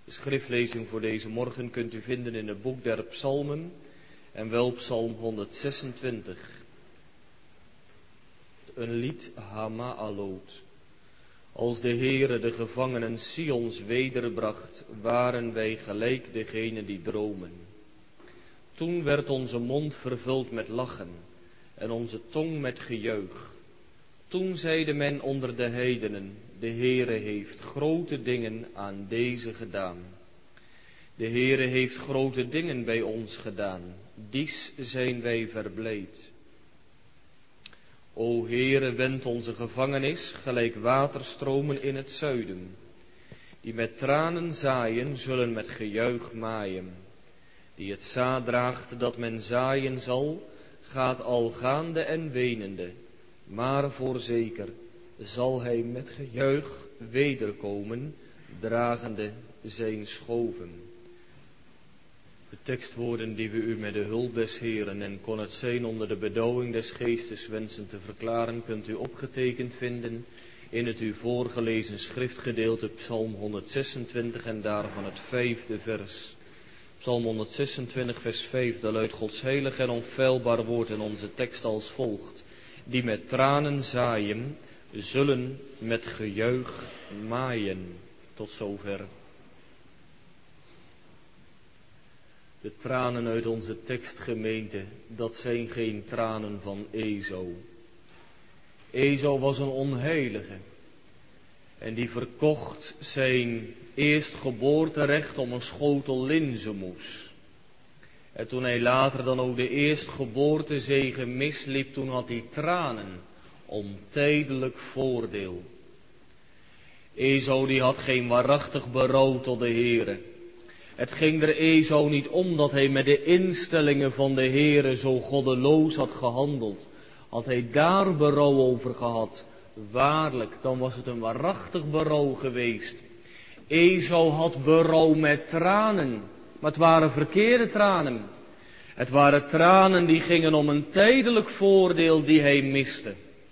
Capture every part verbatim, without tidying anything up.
De schriftlezing voor deze morgen kunt u vinden in het boek der Psalmen en wel Psalm honderdzesentwintig. Een lied Hama'alot. Als de Heere de gevangenen Sions wederbracht, waren wij gelijk degene die dromen. Toen werd onze mond vervuld met lachen en onze tong met gejuich. Toen zeide men onder de heidenen, de Heere heeft grote dingen aan deze gedaan. De Heere heeft grote dingen bij ons gedaan, dies zijn wij verblijd. O Heere, wend onze gevangenis gelijk waterstromen in het zuiden. Die met tranen zaaien, zullen met gejuich maaien. Die het zaad draagt dat men zaaien zal, gaat al gaande en wenende. Maar voorzeker zal hij met gejuich wederkomen, dragende zijn schoven. De tekstwoorden die we u met de hulp des Heeren en kon het zijn onder de bedouwing des Geestes wensen te verklaren, kunt u opgetekend vinden in het u voorgelezen schriftgedeelte Psalm honderdzesentwintig en daarvan het vijfde vers. Psalm honderdzesentwintig vers vijf, daar luidt Gods heilig en onfeilbaar woord in onze tekst als volgt. Die met tranen zaaien, zullen met gejuich maaien. Tot zover. De tranen uit onze tekstgemeente, dat zijn geen tranen van Esau. Esau was een onheilige. En die verkocht zijn eerstgeboorterecht om een schotel linzenmoes. En toen hij later dan ook de eerstgeboortezegen misliep, toen had hij tranen om tijdelijk voordeel. Esau die had geen waarachtig berouw tot de Heere. Het ging er Esau niet om dat hij met de instellingen van de Heere zo goddeloos had gehandeld. Had hij daar berouw over gehad, waarlijk, dan was het een waarachtig berouw geweest. Esau had berouw met tranen, maar het waren verkeerde tranen. Het waren tranen die gingen om een tijdelijk voordeel die hij miste.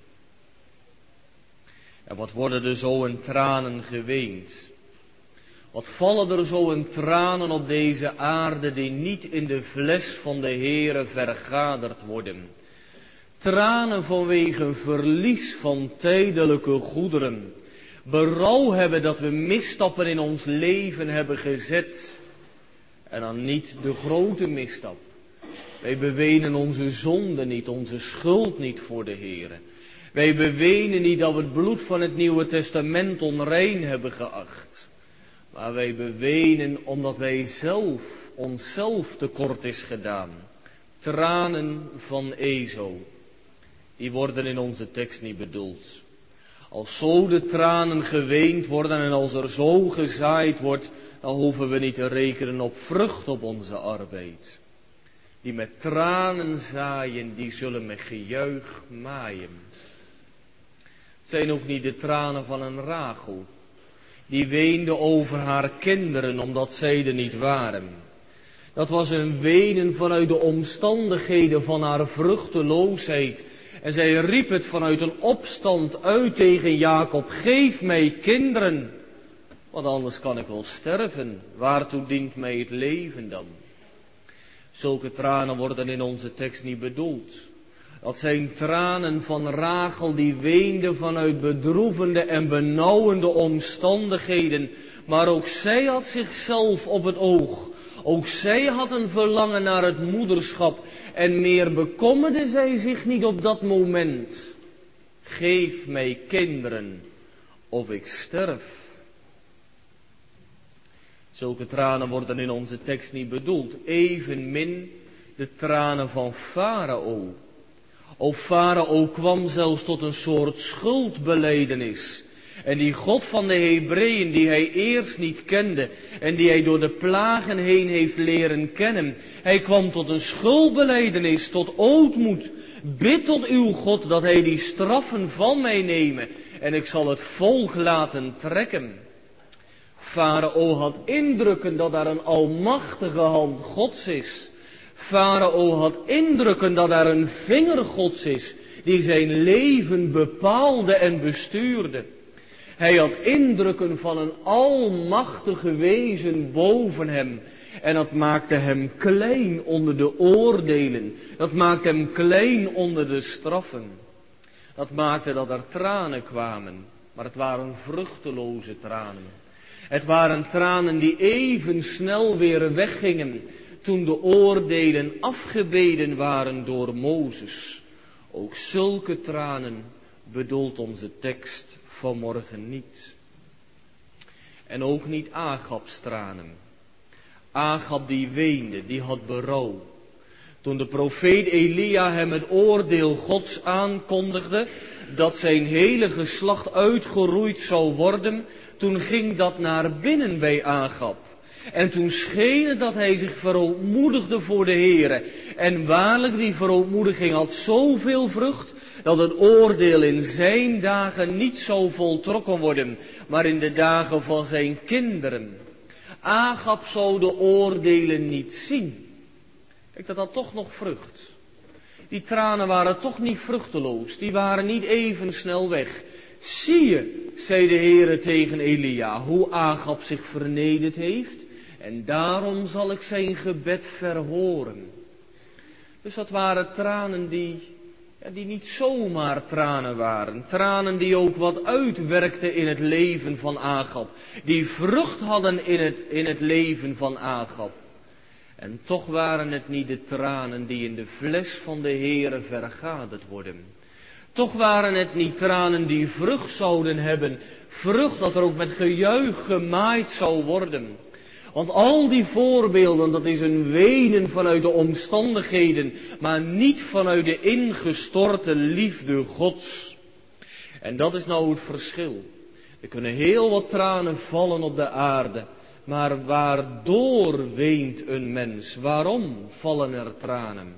En wat worden er zo in tranen geweend? Wat vallen er zo in tranen op deze aarde die niet in de fles van de Heere vergaderd worden? Tranen vanwege verlies van tijdelijke goederen. Berouw hebben dat we misstappen in ons leven hebben gezet. En dan niet de grote misstap. Wij bewenen onze zonde niet, onze schuld niet voor de Heere. Wij bewenen niet dat we het bloed van het Nieuwe Testament onrein hebben geacht. Maar wij bewenen omdat wij zelf, onszelf tekort is gedaan. Tranen van Esau, die worden in onze tekst niet bedoeld. Als zo de tranen geweend worden en als er zo gezaaid wordt, dan hoeven we niet te rekenen op vrucht op onze arbeid. Die met tranen zaaien, die zullen met gejuich maaien. Het zijn ook niet de tranen van een Rachel. Die weende over haar kinderen omdat zij er niet waren. Dat was een wenen vanuit de omstandigheden van haar vruchteloosheid. En zij riep het vanuit een opstand uit tegen Jacob. Geef mij kinderen, want anders kan ik wel sterven. Waartoe dient mij het leven dan? Zulke tranen worden in onze tekst niet bedoeld. Dat zijn tranen van Rachel die weende vanuit bedroevende en benauwende omstandigheden. Maar ook zij had zichzelf op het oog. Ook zij had een verlangen naar het moederschap. En meer bekommerde zij zich niet op dat moment. Geef mij kinderen of ik sterf. Zulke tranen worden in onze tekst niet bedoeld. Evenmin de tranen van Farao. O Farao kwam zelfs tot een soort schuldbelijdenis. En die God van de Hebreeën die hij eerst niet kende en die hij door de plagen heen heeft leren kennen. Hij kwam tot een schuldbelijdenis, tot ootmoed. Bid tot uw God dat hij die straffen van mij nemen en ik zal het volk laten trekken. Farao had indrukken dat daar een almachtige hand Gods is. Farao had indrukken dat daar een vinger Gods is die zijn leven bepaalde en bestuurde. Hij had indrukken van een almachtige wezen boven hem. En dat maakte hem klein onder de oordelen. Dat maakte hem klein onder de straffen. Dat maakte dat er tranen kwamen. Maar het waren vruchteloze tranen. Het waren tranen die even snel weer weggingen toen de oordelen afgebeden waren door Mozes. Ook zulke tranen bedoelt onze tekst vanmorgen niet. En ook niet Agabs tranen. Agab die weende, die had berouw. Toen de profeet Elia hem het oordeel Gods aankondigde, dat zijn hele geslacht uitgeroeid zou worden, toen ging dat naar binnen bij Agab. En toen scheen het dat hij zich verootmoedigde voor de Heere. En waarlijk, die verootmoediging had zoveel vrucht, dat het oordeel in zijn dagen niet zou voltrokken worden, maar in de dagen van zijn kinderen. Agab zou de oordelen niet zien. Kijk, dat had toch nog vrucht. Die tranen waren toch niet vruchteloos, die waren niet even snel weg. Zie je, zei de Heere tegen Elia, hoe Agab zich vernederd heeft, en daarom zal ik zijn gebed verhoren. Dus dat waren tranen die, ja, die niet zomaar tranen waren. Tranen die ook wat uitwerkten in het leven van Agab. Die vrucht hadden in het, in het leven van Agab. En toch waren het niet de tranen die in de fles van de Heere vergaderd worden. Toch waren het niet tranen die vrucht zouden hebben. Vrucht dat er ook met gejuich gemaaid zou worden. Want al die voorbeelden, dat is een wenen vanuit de omstandigheden, maar niet vanuit de ingestorte liefde Gods. En dat is nou het verschil. Er kunnen heel wat tranen vallen op de aarde, maar waardoor weent een mens? Waarom vallen er tranen?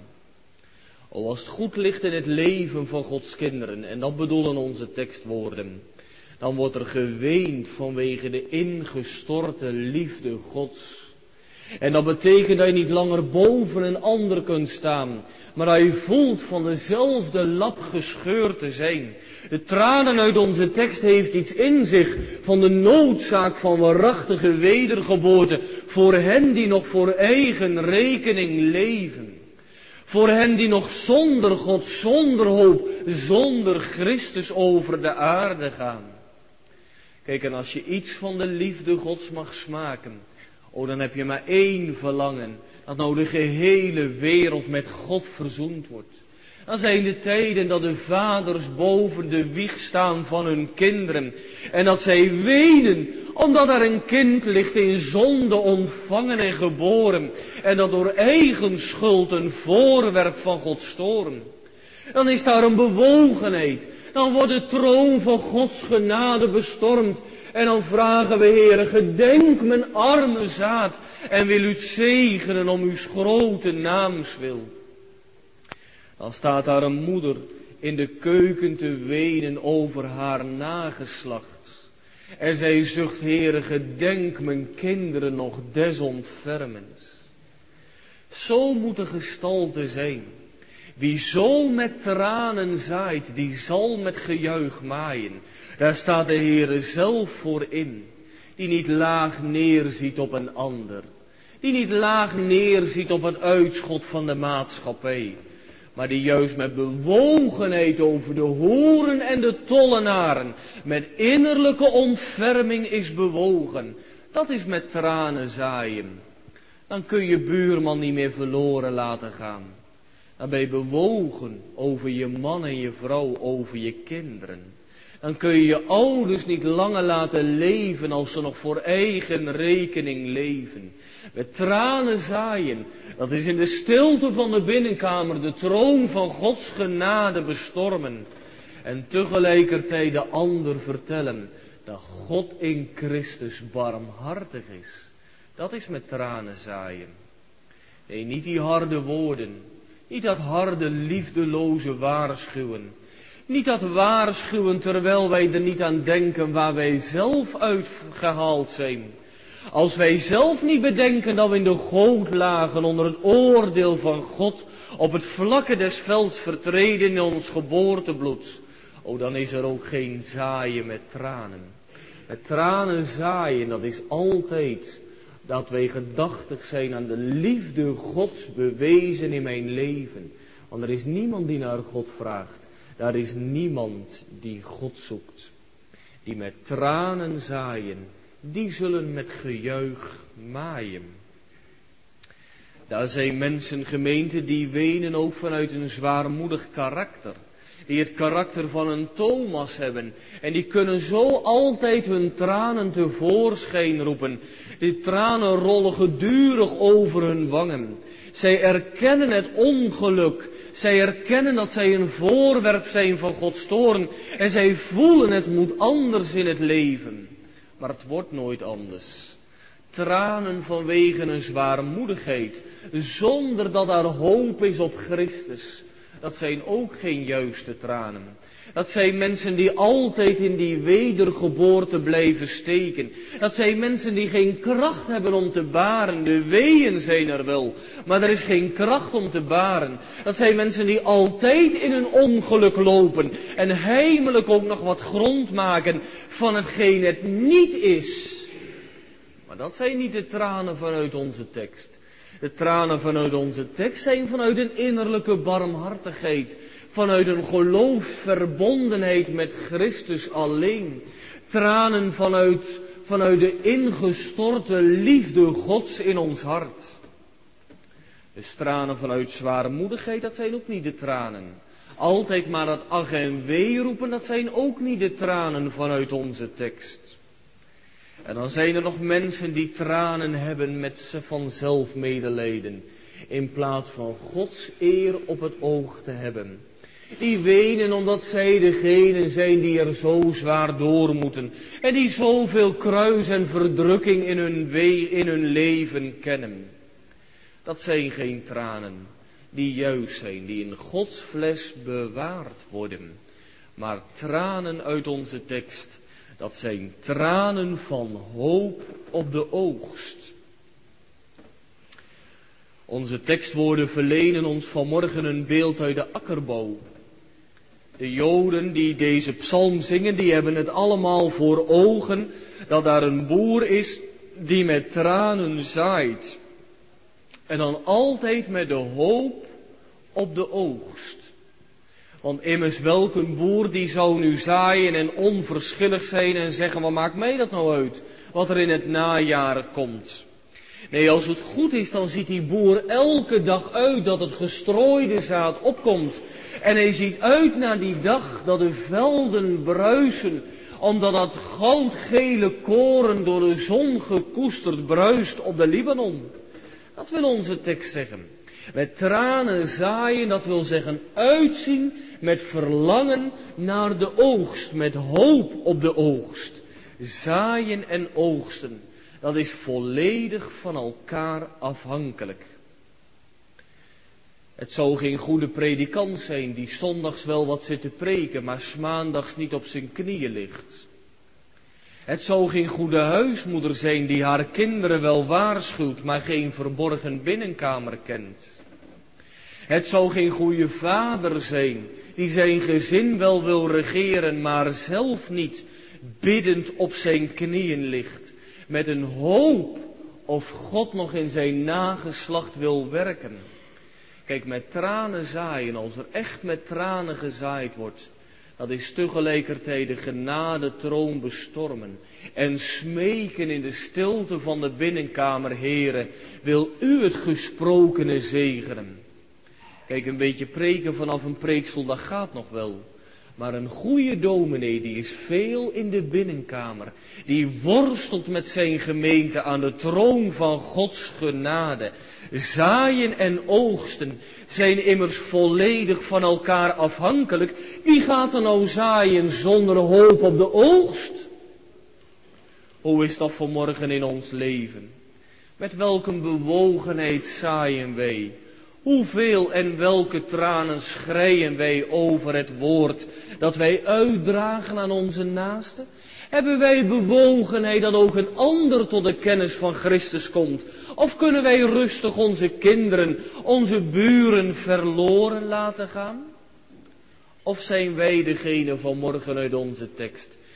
O, als het goed ligt in het leven van Gods kinderen, en dat bedoelen onze tekstwoorden, dan wordt er geweend vanwege de ingestorte liefde Gods. En dat betekent dat je niet langer boven een ander kunt staan, maar dat je voelt van dezelfde lap gescheurd te zijn. De tranen uit onze tekst heeft iets in zich van de noodzaak van waarachtige wedergeboorte voor hen die nog voor eigen rekening leven. Voor hen die nog zonder God, zonder hoop, zonder Christus over de aarde gaan. Kijk, en als je iets van de liefde Gods mag smaken, oh, dan heb je maar één verlangen, dat nou de gehele wereld met God verzoend wordt. Dan zijn de tijden dat de vaders boven de wieg staan van hun kinderen, en dat zij wenen, omdat er een kind ligt in zonde ontvangen en geboren, en dat door eigen schuld een voorwerp van Gods toorn. Dan is daar een bewogenheid. Dan wordt de troon van Gods genade bestormd. En dan vragen we, Heere, gedenk mijn arme zaad. En wil u het zegenen om uw grote naams wil. Dan staat daar een moeder in de keuken te wenen over haar nageslacht. En zij zucht, Heere, gedenk mijn kinderen nog des ontfermens. Zo moet de gestalte zijn. Wie zo met tranen zaait, die zal met gejuich maaien. Daar staat de Heere zelf voor in. Die niet laag neerziet op een ander. Die niet laag neerziet op het uitschot van de maatschappij. Maar die juist met bewogenheid over de hoeren en de tollenaren, met innerlijke ontferming is bewogen. Dat is met tranen zaaien. Dan kun je buurman niet meer verloren laten gaan. Dan ben je bewogen over je man en je vrouw, over je kinderen. Dan kun je je ouders niet langer laten leven als ze nog voor eigen rekening leven. Met tranen zaaien, dat is in de stilte van de binnenkamer de troon van Gods genade bestormen. En tegelijkertijd de ander vertellen dat God in Christus barmhartig is. Dat is met tranen zaaien. Nee, niet die harde woorden. Niet dat harde, liefdeloze waarschuwen. Niet dat waarschuwen terwijl wij er niet aan denken waar wij zelf uitgehaald zijn. Als wij zelf niet bedenken dat we in de goot lagen onder het oordeel van God, op het vlakke des velds vertreden in ons geboortebloed. Oh, dan is er ook geen zaaien met tranen. Met tranen zaaien, dat is altijd dat wij gedachtig zijn aan de liefde Gods bewezen in mijn leven. Want er is niemand die naar God vraagt. Daar is niemand die God zoekt. Die met tranen zaaien, die zullen met gejuich maaien. Daar zijn mensen, gemeente, die wenen ook vanuit een zwaarmoedig karakter. Die het karakter van een Thomas hebben. En die kunnen zo altijd hun tranen tevoorschijn roepen. Die tranen rollen gedurig over hun wangen. Zij erkennen het ongeluk. Zij erkennen dat zij een voorwerp zijn van Gods toorn. En zij voelen het moet anders in het leven. Maar het wordt nooit anders. Tranen vanwege een zwaarmoedigheid. Zonder dat er hoop is op Christus. Dat zijn ook geen juiste tranen. Dat zijn mensen die altijd in die wedergeboorte blijven steken. Dat zijn mensen die geen kracht hebben om te baren. De weeën zijn er wel, maar er is geen kracht om te baren. Dat zijn mensen die altijd in een ongeluk lopen. En heimelijk ook nog wat grond maken van hetgeen het niet is. Maar dat zijn niet de tranen vanuit onze tekst. De tranen vanuit onze tekst zijn vanuit een innerlijke barmhartigheid. Vanuit een geloofsverbondenheid met Christus alleen. Tranen vanuit, vanuit de ingestorte liefde Gods in ons hart. Dus tranen vanuit zwaarmoedigheid, dat zijn ook niet de tranen. Altijd maar dat ach en wee roepen, dat zijn ook niet de tranen vanuit onze tekst. En dan zijn er nog mensen die tranen hebben met ze vanzelf medelijden. In plaats van Gods eer op het oog te hebben. Die wenen omdat zij degenen zijn die er zo zwaar door moeten. En die zoveel kruis en verdrukking in hun, we- in hun leven kennen. Dat zijn geen tranen die juist zijn, die in Gods fles bewaard worden. Maar tranen uit onze tekst. Dat zijn tranen van hoop op de oogst. Onze tekstwoorden verlenen ons vanmorgen een beeld uit de akkerbouw. De Joden die deze psalm zingen, die hebben het allemaal voor ogen dat daar een boer is die met tranen zaait. En dan altijd met de hoop op de oogst. Want immers welk een boer die zou nu zaaien en onverschillig zijn en zeggen, wat maakt mij dat nou uit, wat er in het najaar komt. Nee, als het goed is, dan ziet die boer elke dag uit dat het gestrooide zaad opkomt. En hij ziet uit naar die dag dat de velden bruisen, omdat dat goudgele koren door de zon gekoesterd bruist op de Libanon. Dat wil onze tekst zeggen. Met tranen zaaien, dat wil zeggen uitzien met verlangen naar de oogst, met hoop op de oogst. Zaaien en oogsten, dat is volledig van elkaar afhankelijk. Het zou geen goede predikant zijn die zondags wel wat zit te preken, maar 's maandags niet op zijn knieën ligt. Het zou geen goede huismoeder zijn die haar kinderen wel waarschuwt, maar geen verborgen binnenkamer kent. Het zou geen goede vader zijn die zijn gezin wel wil regeren, maar zelf niet biddend op zijn knieën ligt. Met een hoop of God nog in zijn nageslacht wil werken. Kijk, met tranen zaaien, als er echt met tranen gezaaid wordt, dat is tegelijkertijd de genadetroon bestormen. En smeken in de stilte van de binnenkamer, Heere, wil u het gesprokene zegenen. Kijk, een beetje preken vanaf een preeksel, dat gaat nog wel. Maar een goede dominee, die is veel in de binnenkamer. Die worstelt met zijn gemeente aan de troon van Gods genade. Zaaien en oogsten zijn immers volledig van elkaar afhankelijk. Wie gaat er nou zaaien zonder hoop op de oogst? Hoe is dat vanmorgen in ons leven? Met welke bewogenheid zaaien wij? Hoeveel en welke tranen schreien wij over het woord dat wij uitdragen aan onze naasten? Hebben wij bewogenheid dat ook een ander tot de kennis van Christus komt? Of kunnen wij rustig onze kinderen, onze buren verloren laten gaan? Of zijn wij degene vanmorgen uit onze tekst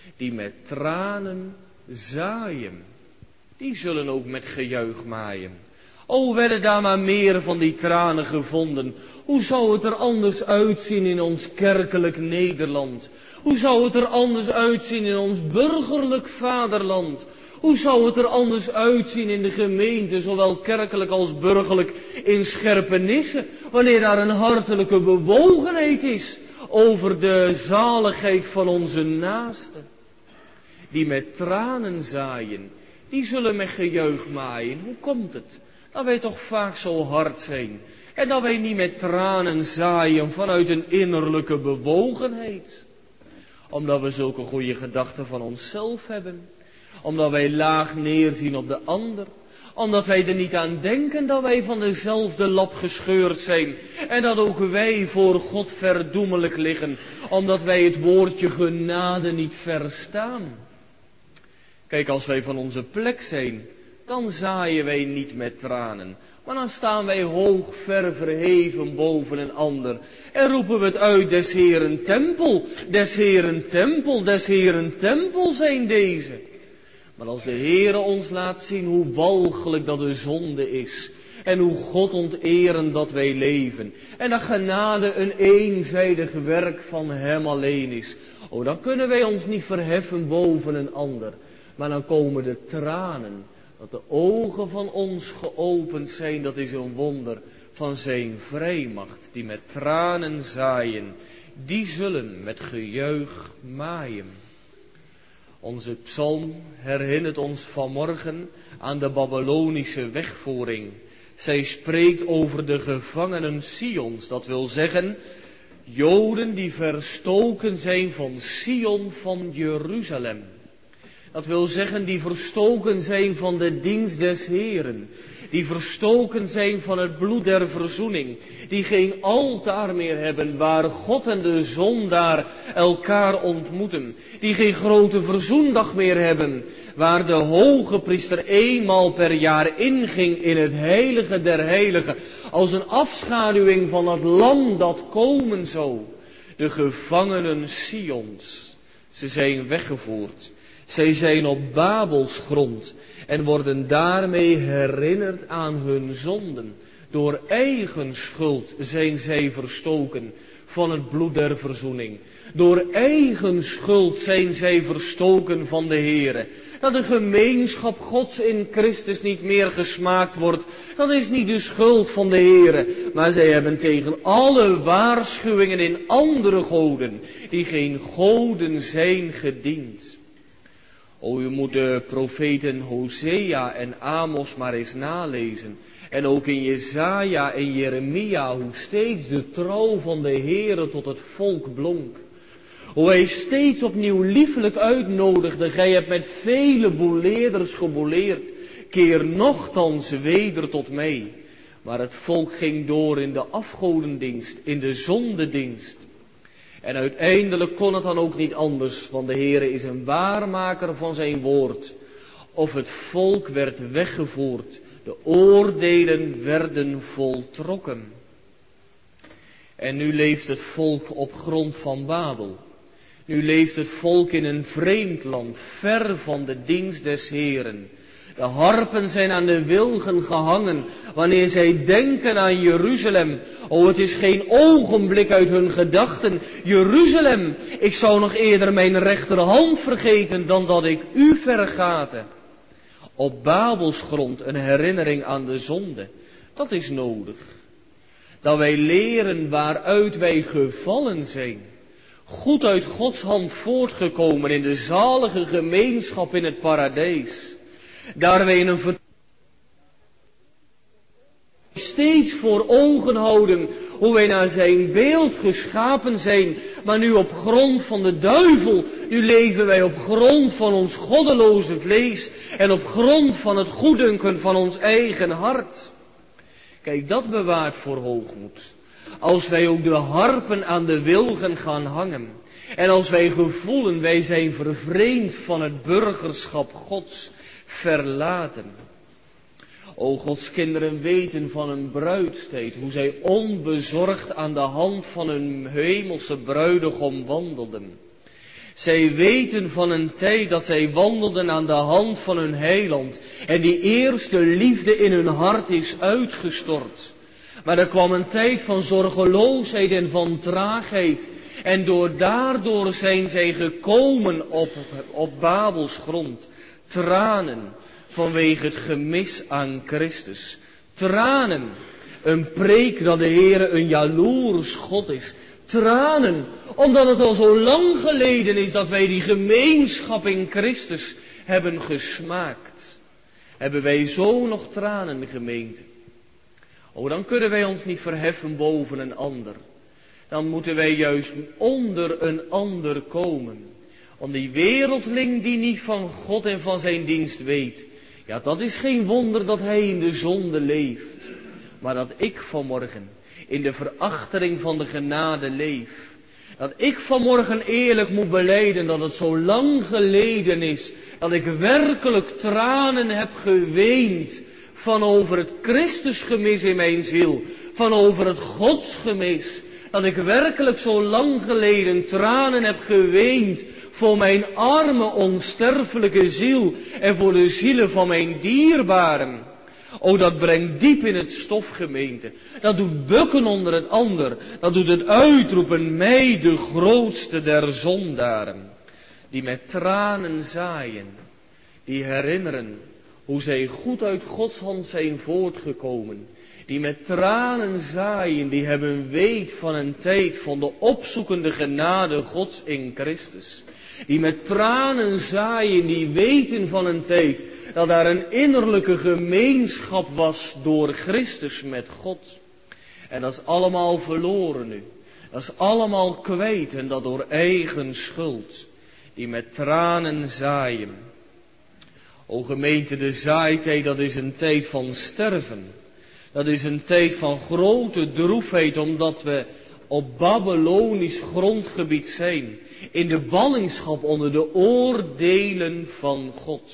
die met tranen zaaien, die zullen ook met gejuich maaien. O, werden daar maar meer van die tranen gevonden. Hoe zou het er anders uitzien in ons kerkelijk Nederland? Hoe zou het er anders uitzien in ons burgerlijk vaderland? Hoe zou het er anders uitzien in de gemeente, zowel kerkelijk als burgerlijk, in Scherpenisse, wanneer daar een hartelijke bewogenheid is over de zaligheid van onze naasten? Die met tranen zaaien, die zullen met gejuich maaien. Hoe komt het? Dat wij toch vaak zo hard zijn. En dat wij niet met tranen zaaien vanuit een innerlijke bewogenheid. Omdat we zulke goede gedachten van onszelf hebben. Omdat wij laag neerzien op de ander. Omdat wij er niet aan denken dat wij van dezelfde lap gescheurd zijn. En dat ook wij voor God verdoemelijk liggen. Omdat wij het woordje genade niet verstaan. Kijk, als wij van onze plek zijn, dan zaaien wij niet met tranen. Maar dan staan wij hoog ver verheven boven een ander. En roepen we het uit, des Heeren tempel, des Heeren tempel, des Heeren tempel zijn deze. Maar als de Heere ons laat zien hoe walgelijk dat de zonde is. En hoe God onterend dat wij leven. En dat genade een eenzijdig werk van Hem alleen is. Oh, dan kunnen wij ons niet verheffen boven een ander. Maar dan komen de tranen. Dat de ogen van ons geopend zijn, dat is een wonder van zijn vrijmacht. Die met tranen zaaien, die zullen met gejuich maaien. Onze psalm herinnert ons vanmorgen aan de Babylonische wegvoering. Zij spreekt over de gevangenen Sions, dat wil zeggen, Joden die verstoken zijn van Sion van Jeruzalem. Dat wil zeggen, die verstoken zijn van de dienst des Heeren. Die verstoken zijn van het bloed der verzoening. Die geen altaar meer hebben waar God en de zondaar elkaar ontmoeten. Die geen grote verzoendag meer hebben. Waar de hoge priester eenmaal per jaar inging in het heilige der heiligen. Als een afschaduwing van het lam dat komen zou. De gevangenen Sions. Ze zijn weggevoerd. Zij zijn op Babels grond en worden daarmee herinnerd aan hun zonden. Door eigen schuld zijn zij verstoken van het bloed der verzoening. Door eigen schuld zijn zij verstoken van de Heere. Dat de gemeenschap Gods in Christus niet meer gesmaakt wordt, dat is niet de schuld van de Heere. Maar zij hebben tegen alle waarschuwingen in andere goden, die geen goden zijn, gediend. O, u moet de profeten Hosea en Amos maar eens nalezen. En ook in Jesaja en Jeremia, hoe steeds de trouw van de Heere tot het volk blonk. Hoe hij steeds opnieuw liefelijk uitnodigde, gij hebt met vele boeleerders geboeleerd, keer nochtans weder tot mij. Maar het volk ging door in de afgodendienst, in de zondedienst. En uiteindelijk kon het dan ook niet anders, want de Heere is een waarmaker van zijn woord. Of het volk werd weggevoerd, de oordelen werden voltrokken. En nu leeft het volk op grond van Babel. Nu leeft het volk in een vreemd land, ver van de dienst des Heeren. De harpen zijn aan de wilgen gehangen, wanneer zij denken aan Jeruzalem. O, het is geen ogenblik uit hun gedachten. Jeruzalem, ik zou nog eerder mijn rechterhand vergeten dan dat ik u vergaten. Op Babels grond een herinnering aan de zonde. Dat is nodig. Dat wij leren waaruit wij gevallen zijn. Goed uit Gods hand voortgekomen in de zalige gemeenschap in het paradijs. Daar wij een ver... steeds voor ogen houden hoe wij naar zijn beeld geschapen zijn, maar nu op grond van de duivel, nu leven wij op grond van ons goddeloze vlees en op grond van het goeddunken van ons eigen hart. Kijk, dat bewaart voor hoogmoed. Als wij ook de harpen aan de wilgen gaan hangen en als wij gevoelen wij zijn vervreemd van het burgerschap Gods, verlaten. O, Gods kinderen weten van een bruidstijd, hoe zij onbezorgd aan de hand van hun hemelse bruidegom wandelden. Zij weten van een tijd dat zij wandelden aan de hand van hun heiland. En die eerste liefde in hun hart is uitgestort. Maar er kwam een tijd van zorgeloosheid en van traagheid. En door daardoor zijn zij gekomen op, op Babels grond. Tranen vanwege het gemis aan Christus. Tranen, een preek dat de Heere een jaloers God is. Tranen, omdat het al zo lang geleden is dat wij die gemeenschap in Christus hebben gesmaakt. Hebben wij zo nog tranen, gemeente? Oh, dan kunnen wij ons niet verheffen boven een ander. Dan moeten wij juist onder een ander komen. Want die wereldling die niet van God en van zijn dienst weet, ja, dat is geen wonder dat hij in de zonde leeft. Maar dat ik vanmorgen in de verachtering van de genade leef. Dat ik vanmorgen eerlijk moet belijden dat het zo lang geleden is dat ik werkelijk tranen heb geweend van over het Christusgemis in mijn ziel, van over het Godsgemis. Dat ik werkelijk zo lang geleden tranen heb geweend voor mijn arme onsterfelijke ziel en voor de zielen van mijn dierbaren. O, dat brengt diep in het stof, gemeente. Dat doet bukken onder het ander. Dat doet het uitroepen, mij de grootste der zondaren. Die met tranen zaaien. Die herinneren hoe zij goed uit Gods hand zijn voortgekomen. Die met tranen zaaien, die hebben weet van een tijd van de opzoekende genade Gods in Christus. Die met tranen zaaien, die weten van een tijd dat daar een innerlijke gemeenschap was door Christus met God. En dat is allemaal verloren nu. Dat is allemaal kwijt en dat door eigen schuld. Die met tranen zaaien. O gemeente, de zaaitijd, dat is een tijd van sterven. Dat is een tijd van grote droefheid, omdat we op Babylonisch grondgebied zijn. In de ballingschap onder de oordelen van God.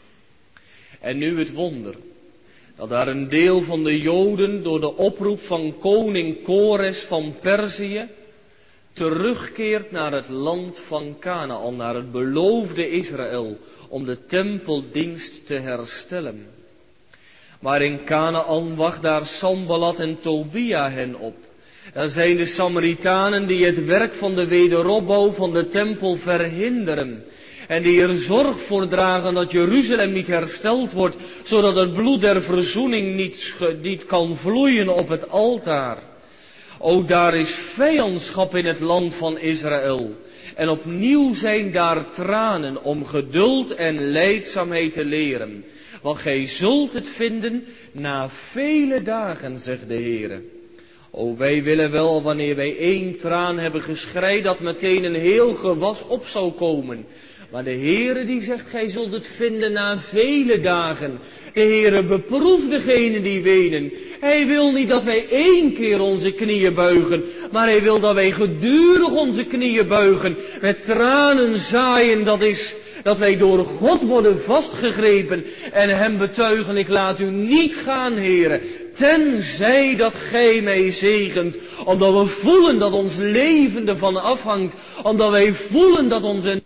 En nu het wonder. Dat daar een deel van de Joden door de oproep van koning Kores van Perzië terugkeert naar het land van Kanaan, naar het beloofde Israël, om de tempeldienst te herstellen. Maar in Kanaan wacht daar Sanballat en Tobia hen op. Dat zijn de Samaritanen die het werk van de wederopbouw van de tempel verhinderen. En die er zorg voor dragen dat Jeruzalem niet hersteld wordt, zodat het bloed der verzoening niet, niet kan vloeien op het altaar. O, daar is vijandschap in het land van Israël. En opnieuw zijn daar tranen om geduld en lijdzaamheid te leren. Want gij zult het vinden na vele dagen, zegt de Heere. O, wij willen wel, wanneer wij één traan hebben geschreid, dat meteen een heel gewas op zou komen. Maar de Heere die zegt, gij zult het vinden na vele dagen. De Heere beproeft degenen die wenen. Hij wil niet dat wij één keer onze knieën buigen, maar hij wil dat wij gedurig onze knieën buigen. Met tranen zaaien, dat is dat wij door God worden vastgegrepen en hem betuigen, ik laat u niet gaan, Heere, tenzij dat gij mij zegent, omdat we voelen dat ons leven ervan afhangt, omdat wij voelen dat onze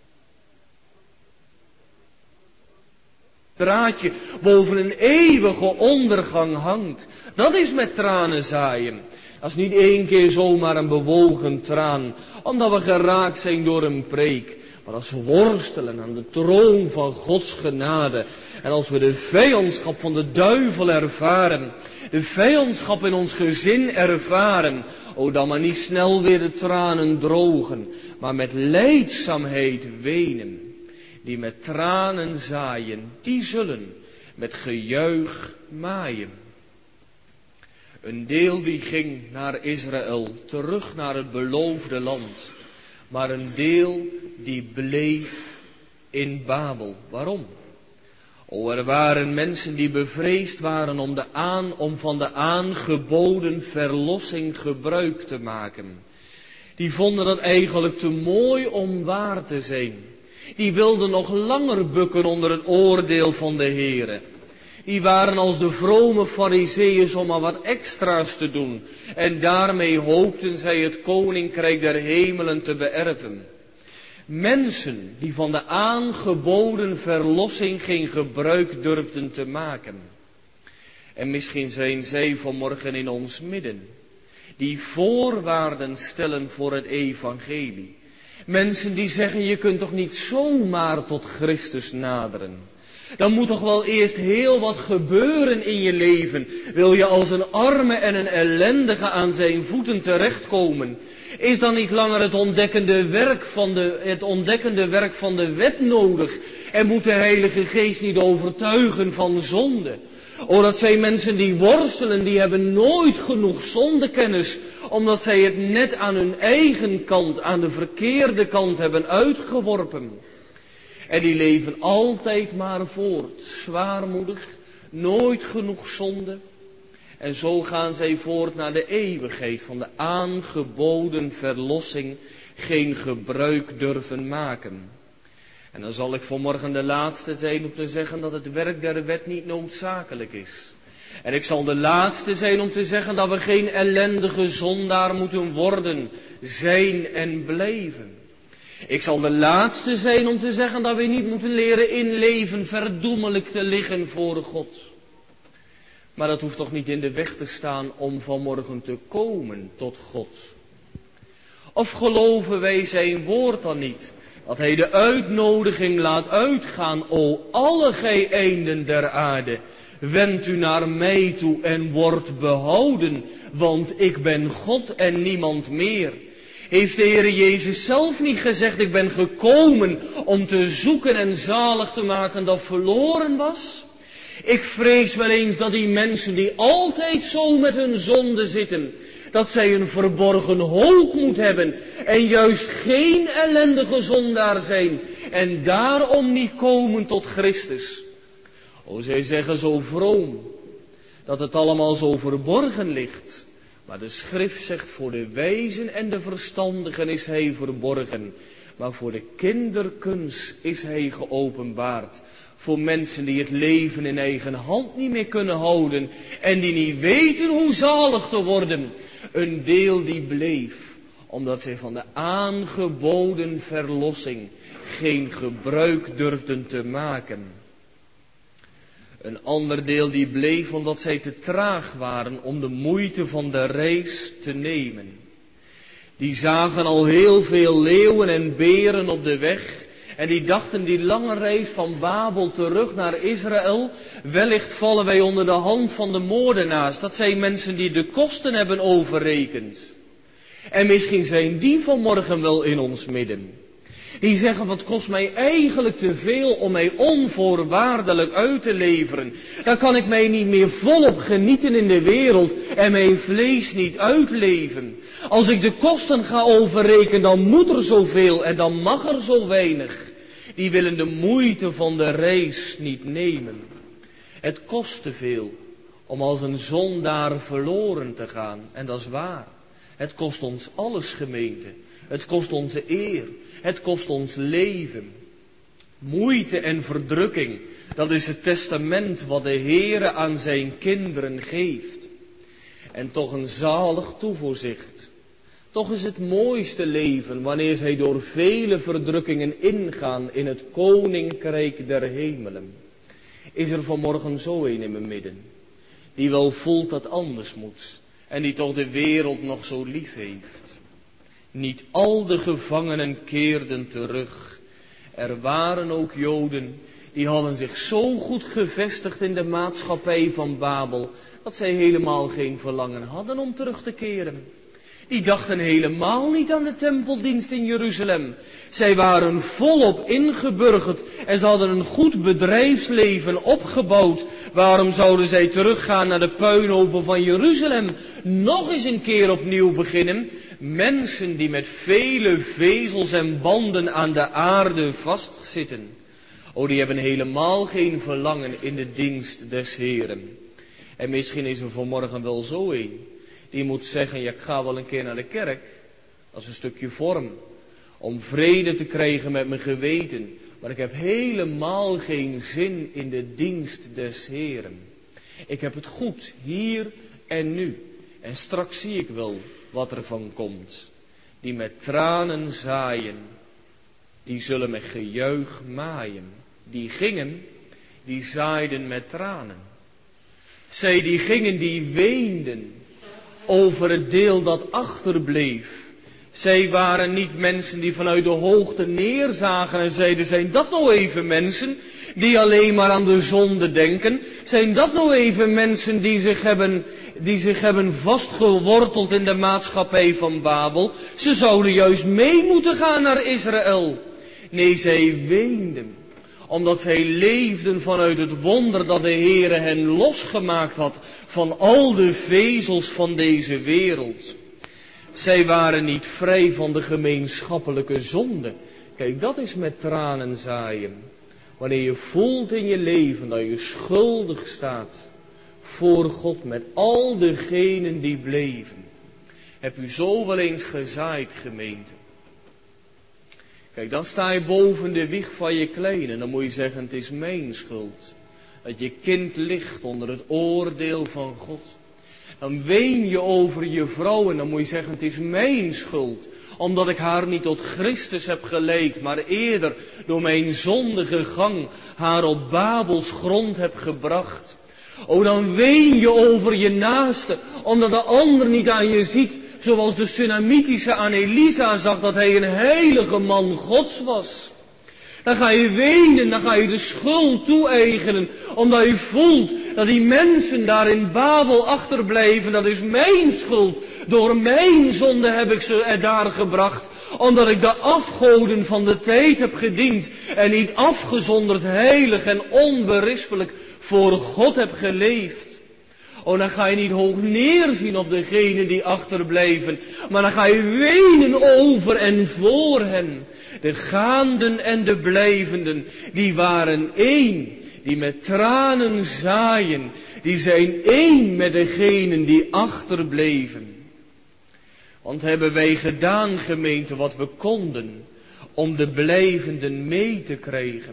draadje boven een eeuwige ondergang hangt. Dat is met tranen zaaien. Dat is niet één keer zomaar een bewogen traan, omdat we geraakt zijn door een preek. Maar als we worstelen aan de troon van Gods genade. En als we de vijandschap van de duivel ervaren. De vijandschap in ons gezin ervaren. O, dan maar niet snel weer de tranen drogen. Maar met lijdzaamheid wenen. Die met tranen zaaien, die zullen met gejuich maaien. Een deel die ging naar Israël, terug naar het beloofde land. Maar een deel die bleef in Babel. Waarom? O, er waren mensen die bevreesd waren om, de aan, om van de aangeboden verlossing gebruik te maken. Die vonden dat eigenlijk te mooi om waar te zijn. Die wilden nog langer bukken onder het oordeel van de Heere. Die waren als de vrome farizeeërs om maar wat extra's te doen. En daarmee hoopten zij het koninkrijk der hemelen te beërven. Mensen die van de aangeboden verlossing geen gebruik durfden te maken. En misschien zijn zij vanmorgen in ons midden, die voorwaarden stellen voor het evangelie. Mensen die zeggen, je kunt toch niet zomaar tot Christus naderen. Dan moet toch wel eerst heel wat gebeuren in je leven. Wil je als een arme en een ellendige aan zijn voeten terechtkomen? Is dan niet langer het ontdekkende werk van de, het ontdekkende werk van de wet nodig? En moet de Heilige Geest niet overtuigen van zonde? O, dat zijn mensen die worstelen, die hebben nooit genoeg zondekennis, omdat zij het net aan hun eigen kant, aan de verkeerde kant hebben uitgeworpen. En die leven altijd maar voort, zwaarmoedig, nooit genoeg zonde. En zo gaan zij voort naar de eeuwigheid van de aangeboden verlossing, geen gebruik durven maken. En dan zal ik vanmorgen de laatste zijn om te zeggen dat het werk der wet niet noodzakelijk is. En ik zal de laatste zijn om te zeggen dat we geen ellendige zondaar moeten worden, zijn en blijven. Ik zal de laatste zijn om te zeggen dat we niet moeten leren inleven, verdoemelijk te liggen voor God. Maar dat hoeft toch niet in de weg te staan om vanmorgen te komen tot God. Of geloven wij zijn woord dan niet, dat hij de uitnodiging laat uitgaan, o alle gij einden der aarde, wend u naar mij toe en wordt behouden, want ik ben God en niemand meer. Heeft de Heer Jezus zelf niet gezegd, ik ben gekomen om te zoeken en zalig te maken dat verloren was? Ik vrees wel eens dat die mensen die altijd zo met hun zonde zitten, dat zij een verborgen hoogmoed hebben en juist geen ellendige zondaar zijn en daarom niet komen tot Christus. O, zij zeggen zo vroom, dat het allemaal zo verborgen ligt. Maar de schrift zegt, voor de wijzen en de verstandigen is hij verborgen, maar voor de kinderkens is hij geopenbaard. Voor mensen die het leven in eigen hand niet meer kunnen houden en die niet weten hoe zalig te worden. Een deel die bleef, omdat zij van de aangeboden verlossing geen gebruik durfden te maken. Een ander deel die bleef omdat zij te traag waren om de moeite van de reis te nemen. Die zagen al heel veel leeuwen en beren op de weg. En die dachten die lange reis van Babel terug naar Israël, wellicht vallen wij onder de hand van de moordenaars. Dat zijn mensen die de kosten hebben overrekend. En misschien zijn die vanmorgen wel in ons midden. Die zeggen, wat kost mij eigenlijk te veel om mij onvoorwaardelijk uit te leveren. Dan kan ik mij niet meer volop genieten in de wereld en mijn vlees niet uitleven. Als ik de kosten ga overrekenen, dan moet er zoveel en dan mag er zo weinig. Die willen de moeite van de reis niet nemen. Het kost te veel om als een zondaar verloren te gaan. En dat is waar. Het kost ons alles, gemeente. Het kost onze eer. Het kost ons leven. Moeite en verdrukking, dat is het testament wat de Heere aan zijn kinderen geeft. En toch een zalig toevoorzicht. Toch is het mooiste leven wanneer zij door vele verdrukkingen ingaan in het koninkrijk der hemelen. Is er vanmorgen zo een in mijn midden, die wel voelt dat anders moet en die toch de wereld nog zo lief heeft. Niet al de gevangenen keerden terug. Er waren ook Joden die hadden zich zo goed gevestigd in de maatschappij van Babel, dat zij helemaal geen verlangen hadden om terug te keren. Die dachten helemaal niet aan de tempeldienst in Jeruzalem. Zij waren volop ingeburgerd en ze hadden een goed bedrijfsleven opgebouwd. Waarom zouden zij teruggaan naar de puinhopen van Jeruzalem? Nog eens een keer opnieuw beginnen. Mensen die met vele vezels en banden aan de aarde vastzitten. Oh, die hebben helemaal geen verlangen in de dienst des Heeren. En misschien is er vanmorgen wel zo een. Die moet zeggen, ja, ik ga wel een keer naar de kerk. Dat is een stukje vorm. Om vrede te krijgen met mijn geweten. Maar ik heb helemaal geen zin in de dienst des Heeren. Ik heb het goed hier en nu. En straks zie ik wel wat er van komt. Die met tranen zaaien. die zullen met gejuich maaien. Die gingen, die zaaiden met tranen. Zij die gingen, die weenden over het deel dat achterbleef. Zij waren niet mensen die vanuit de hoogte neerzagen en zeiden, zijn dat nou even mensen die alleen maar aan de zonde denken? Zijn dat nou even mensen die zich hebben, die zich hebben vastgeworteld in de maatschappij van Babel? Ze zouden juist mee moeten gaan naar Israël. Nee, zij weenden, omdat zij leefden vanuit het wonder dat de Heere hen losgemaakt had van al de vezels van deze wereld. Zij waren niet vrij van de gemeenschappelijke zonde. Kijk, dat is met tranen zaaien. Wanneer je voelt in je leven dat je schuldig staat voor God met al degenen die bleven. Heb u zo wel eens gezaaid, gemeente? Kijk, dan sta je boven de wieg van je kleine en dan moet je zeggen, het is mijn schuld. Dat je kind ligt onder het oordeel van God. Dan ween je over je vrouw en dan moet je zeggen, het is mijn schuld. Omdat ik haar niet tot Christus heb geleid, maar eerder door mijn zondige gang haar op Babels grond heb gebracht. O, dan ween je over je naaste, omdat de ander niet aan je ziet, zoals de Sunamitische aan Elisa zag, dat hij een heilige man Gods was. Dan ga je wenen, dan ga je de schuld toe-eigenen, omdat je voelt dat die mensen daar in Babel achterblijven, dat is mijn schuld. Door mijn zonde heb ik ze er daar gebracht, omdat ik de afgoden van de tijd heb gediend en niet afgezonderd heilig en onberispelijk voor God heb geleefd. Oh, dan ga je niet hoog neerzien op degenen die achterblijven, maar dan ga je wenen over en voor hen. De gaanden en de blijvenden, die waren één, die met tranen zaaien, die zijn één met degenen die achterbleven. Want hebben wij gedaan, gemeente, wat we konden om de blijvenden mee te krijgen?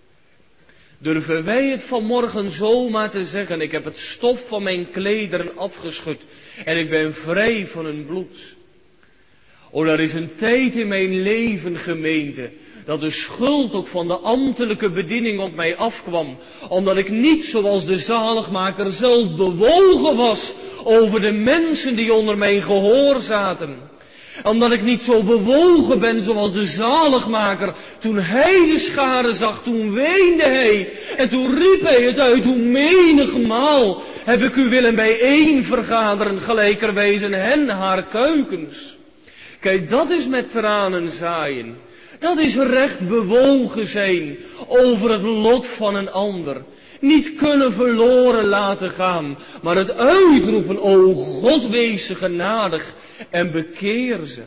Durven wij het vanmorgen zomaar te zeggen, ik heb het stof van mijn klederen afgeschud en ik ben vrij van hun bloed. O, er is een tijd in mijn leven, gemeente, dat de schuld ook van de ambtelijke bediening op mij afkwam, omdat ik niet zoals de zaligmaker zelf bewogen was over de mensen die onder mijn gehoor zaten. Omdat ik niet zo bewogen ben zoals de zaligmaker. Toen hij de scharen zag, toen weende hij. En toen riep hij het uit, hoe menigmaal heb ik u willen bijeen vergaderen, gelijkerwijs in hen haar kuikens. Kijk, dat is met tranen zaaien. Dat is recht bewogen zijn over het lot van een ander. Niet kunnen verloren laten gaan, maar het uitroepen, o God, wees ze genadig en bekeer ze.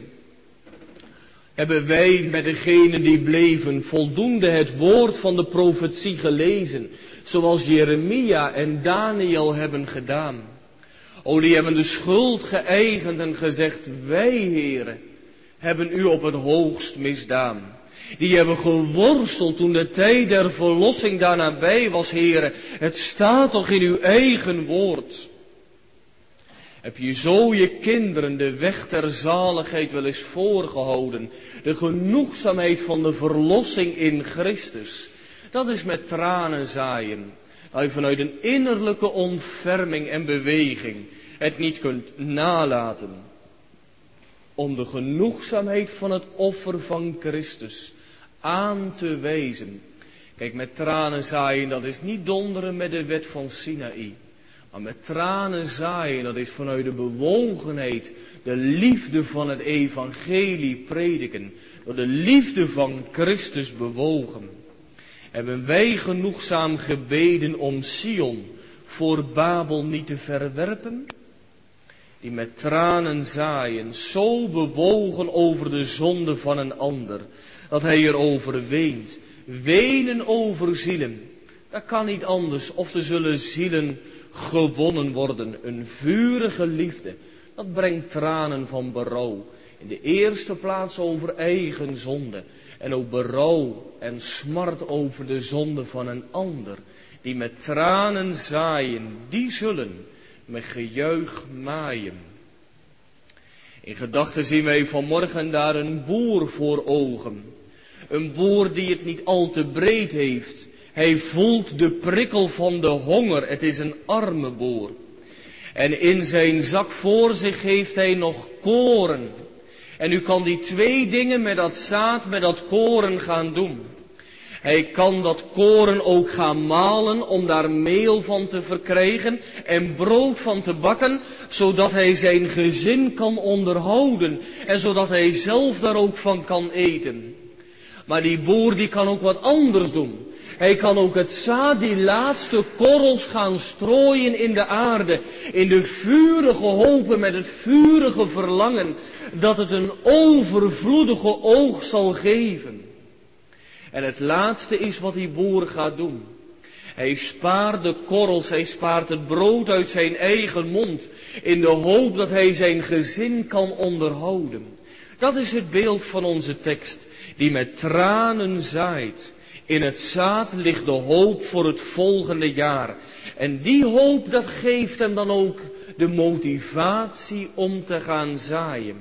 Hebben wij met degenen die bleven voldoende het woord van de profetie gelezen, zoals Jeremia en Daniel hebben gedaan? O, die hebben de schuld geëigend en gezegd, wij, Heere, hebben u op het hoogst misdaan. Die hebben geworsteld toen de tijd der verlossing daar nabij was, Heere. Het staat toch in uw eigen woord. Heb je zo je kinderen de weg ter zaligheid wel eens voorgehouden? De genoegzaamheid van de verlossing in Christus. Dat is met tranen zaaien. Dat je vanuit een innerlijke ontferming en beweging het niet kunt nalaten om de genoegzaamheid van het offer van Christus aan te wijzen. Kijk, met tranen zaaien, dat is niet donderen met de wet van Sinaï. Maar met tranen zaaien, dat is vanuit de bewogenheid, de liefde van het evangelie prediken. Door de liefde van Christus bewogen. Hebben wij genoegzaam gebeden om Sion voor Babel niet te verwerpen? Die met tranen zaaien, zo bewogen over de zonde van een ander, dat hij erover weent. Wenen over zielen, dat kan niet anders, of er zullen zielen gewonnen worden. Een vurige liefde, dat brengt tranen van berouw. In de eerste plaats over eigen zonde, en ook berouw en smart over de zonde van een ander. Die met tranen zaaien, die zullen met gejuich maaien. In gedachten zien wij vanmorgen daar een boer voor ogen. Een boer die het niet al te breed heeft. Hij voelt de prikkel van de honger. Het is een arme boer. En in zijn zak voor zich heeft hij nog koren. En u kan die twee dingen met dat zaad, met dat koren gaan doen. Hij kan dat koren ook gaan malen om daar meel van te verkrijgen en brood van te bakken, zodat hij zijn gezin kan onderhouden en zodat hij zelf daar ook van kan eten. Maar die boer die kan ook wat anders doen. Hij kan ook het zaad, die laatste korrels gaan strooien in de aarde, in de vurige hopen met het vurige verlangen dat het een overvloedige oogst zal geven. En het laatste is wat die boer gaat doen. Hij spaart de korrels, hij spaart het brood uit zijn eigen mond, in de hoop dat hij zijn gezin kan onderhouden. Dat is het beeld van onze tekst, die met tranen zaait. In het zaad ligt de hoop voor het volgende jaar. En die hoop, dat geeft hem dan ook de motivatie om te gaan zaaien.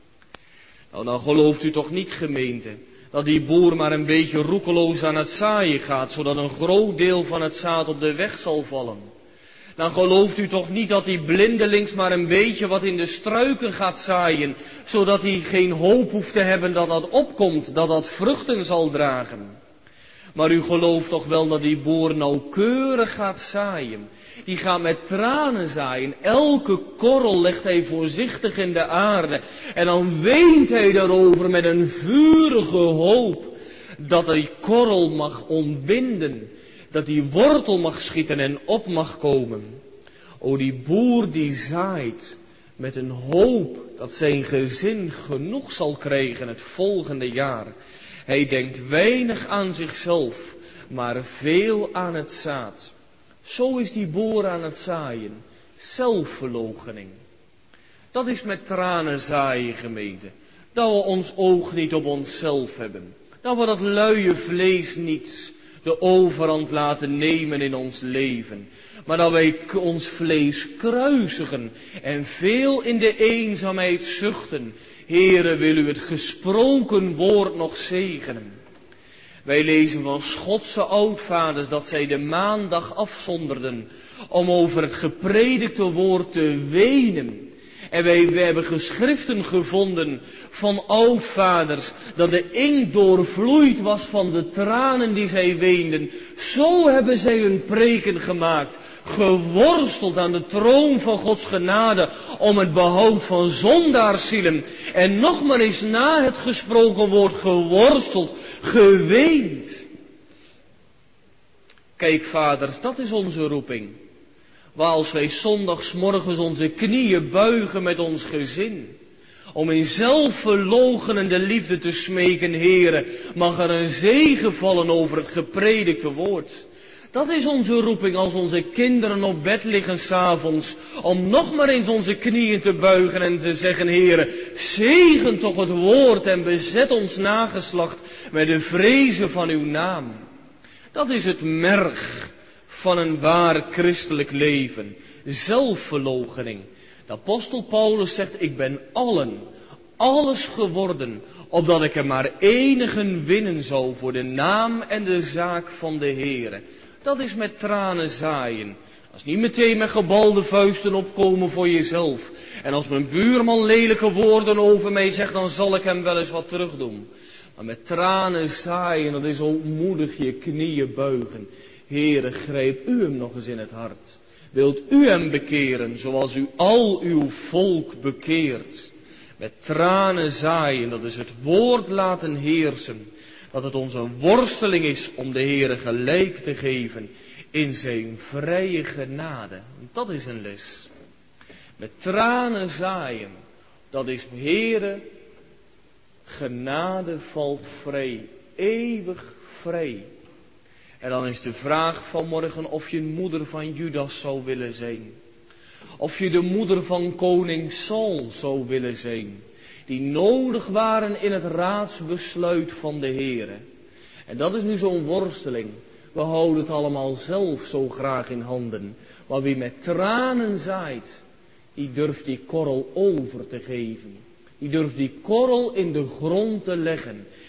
Nou, dan gelooft u toch niet, gemeente, dat die boer maar een beetje roekeloos aan het zaaien gaat, zodat een groot deel van het zaad op de weg zal vallen. Dan gelooft u toch niet dat die blindelings maar een beetje wat in de struiken gaat zaaien, zodat hij geen hoop hoeft te hebben dat dat opkomt, dat dat vruchten zal dragen. Maar u gelooft toch wel dat die boer nauwkeurig gaat zaaien. Die gaat met tranen zaaien. Elke korrel legt hij voorzichtig in de aarde. En dan weent hij daarover met een vurige hoop dat die korrel mag ontbinden. Dat die wortel mag schieten en op mag komen. O, die boer die zaait met een hoop dat zijn gezin genoeg zal krijgen het volgende jaar. Hij denkt weinig aan zichzelf, maar veel aan het zaad. Zo is die boer aan het zaaien. Zelfverloochening. Dat is met tranen zaaien, gemeente. Dat we ons oog niet op onszelf hebben. Dat we dat luie vlees niet de overhand laten nemen in ons leven. Maar dat wij ons vlees kruisigen en veel in de eenzaamheid zuchten. Heere, wil u het gesproken woord nog zegenen. Wij lezen van Schotse oudvaders dat zij de maandag afzonderden om over het gepredikte woord te wenen. En wij, wij hebben geschriften gevonden van oudvaders dat de inkt doorvloeid was van de tranen die zij weenden. Zo hebben zij hun preken gemaakt, geworsteld aan de troon van Gods genade om het behoud van zondaarszielen. En nog maar eens na het gesproken woord geworsteld, geweend. Kijk, vaders, dat is onze roeping. Waar als wij zondagsmorgens onze knieën buigen met ons gezin, om in zelfverloochenende liefde te smeken, Heere, mag er een zegen vallen over het gepredikte woord. Dat is onze roeping als onze kinderen op bed liggen 's avonds, om nog maar eens onze knieën te buigen en te zeggen, Heere, zegen toch het woord en bezet ons nageslacht met de vrezen van uw naam. Dat is het merg van een waar christelijk leven, zelfverloochening. De apostel Paulus zegt, ik ben allen, alles geworden, opdat ik er maar enigen winnen zou voor de naam en de zaak van de Heere. Dat is met tranen zaaien. Dat is niet meteen met gebalde vuisten opkomen voor jezelf. En als mijn buurman lelijke woorden over mij zegt, dan zal ik hem wel eens wat terugdoen. Maar met tranen zaaien, dat is ootmoedig je knieën buigen. Heere, grijp u hem nog eens in het hart. Wilt u hem bekeren, zoals u al uw volk bekeert. Met tranen zaaien, dat is het woord laten heersen. Dat het onze worsteling is om de Heere gelijk te geven in zijn vrije genade. Dat is een les. Met tranen zaaien, dat is Heere, genade valt vrij, eeuwig vrij. En dan is de vraag vanmorgen of je een moeder van Judas zou willen zijn. Of je de moeder van koning Saul zou willen zijn. Die nodig waren in het raadsbesluit van de Heere. En dat is nu zo'n worsteling. We houden het allemaal zelf zo graag in handen. Maar wie met tranen zaait, die durft die korrel over te geven. Die durft die korrel in de grond te leggen.